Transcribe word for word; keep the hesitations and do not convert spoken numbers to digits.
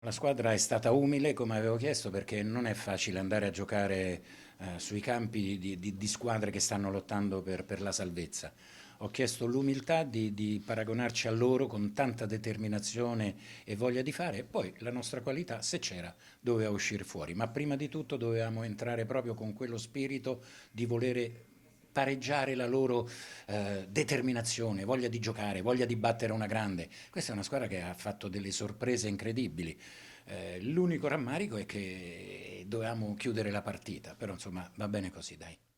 La squadra è stata umile, come avevo chiesto, perché non è facile andare a giocare eh, sui campi di, di- di squadre che stanno lottando per, per la salvezza. Ho chiesto l'umiltà di, di paragonarci a loro con tanta determinazione e voglia di fare, e poi la nostra qualità, se c'era, doveva uscire fuori. Ma prima di tutto dovevamo entrare proprio con quello spirito di volere pareggiare la loro eh, determinazione, voglia di giocare, voglia di battere una grande. Questa è una squadra che ha fatto delle sorprese incredibili. Eh, l'unico rammarico è che dovevamo chiudere la partita, però insomma va bene così, dai.